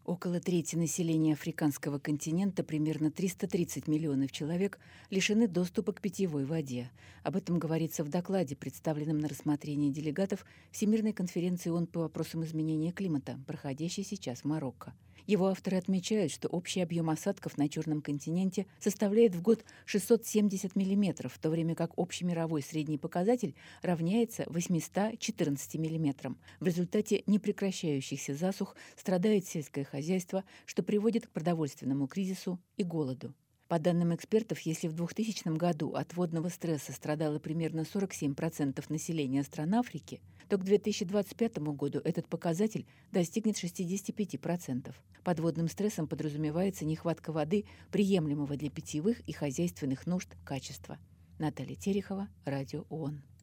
Около трети населения африканского континента, примерно 330 миллионов человек, лишены доступа к питьевой воде. Об этом говорится в докладе, представленном на рассмотрение делегатов Всемирной конференции ООН по вопросам изменения климата, проходящей сейчас в Марокко. Его авторы отмечают, что общий объем осадков на Черном континенте составляет в год 670 миллиметров, в то время как общемировой средний показатель равняется 814 миллиметрам. В результате непрекращающихся засух страдает сельское хозяйство, что приводит к продовольственному кризису и голоду. По данным экспертов, если в 2000 году от водного стресса страдало примерно 47% населения стран Африки, то к 2025 году этот показатель достигнет 65%. Под водным стрессом подразумевается нехватка воды, приемлемого для питьевых и хозяйственных нужд качества. Наталья Терехова, Радио ООН.